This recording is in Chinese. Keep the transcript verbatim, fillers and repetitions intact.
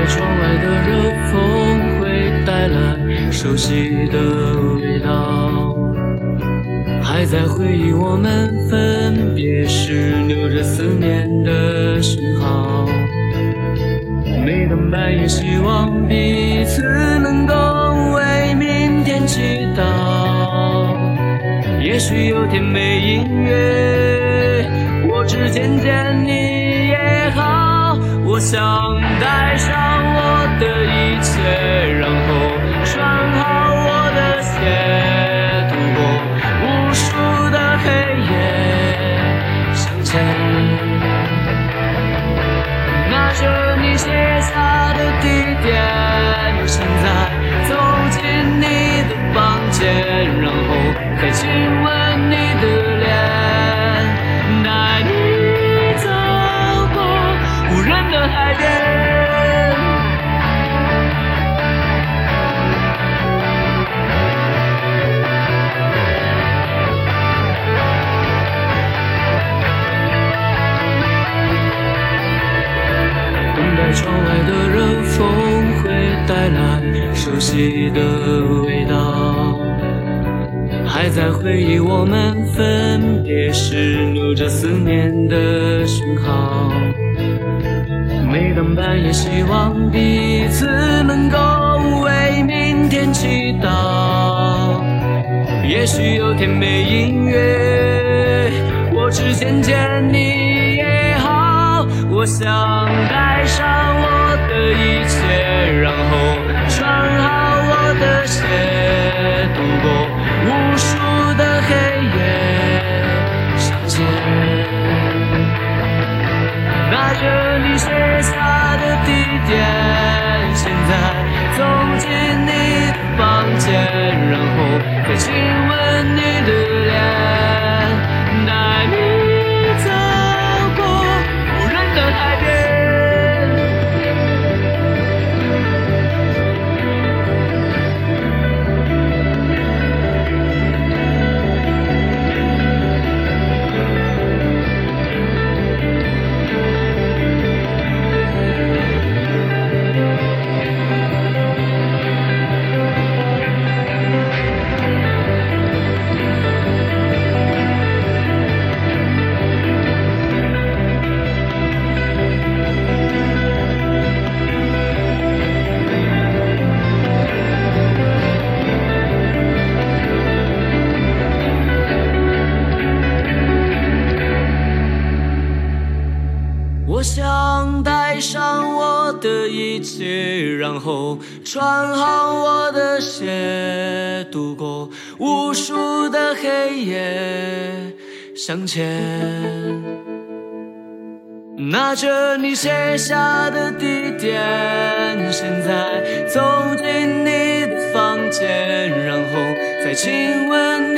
窗外的热风会带来熟悉的味道，还在回忆我们分别时留着思念的讯号。每当半夜希望彼此能够为明天祈祷，也许有天没音乐，我只见见你也好。我想带上我的一切，然后穿好我的鞋，度过无数的黑夜向前，拿着你写下的地点，现在走进你的房间，然后再亲吻你的脸，带你走过无人的海边。等待窗外的热风会带来熟悉的味道，还在回忆我们分别时留着思念的讯号。每当半夜希望彼此能够为明天祈祷，也许有天没音乐，我只见见你也好。我想带上我的一切，然后穿好我的鞋，度过无数的黑夜向前，拿着你写下的地点，现在走进你的房间，然后再亲吻你的脸，带你走过无人的海边。我想带上我的一切，然后穿好我的鞋，度过无数的黑夜向前，拿着你写下的地点，现在走进你的房间，然后再亲吻你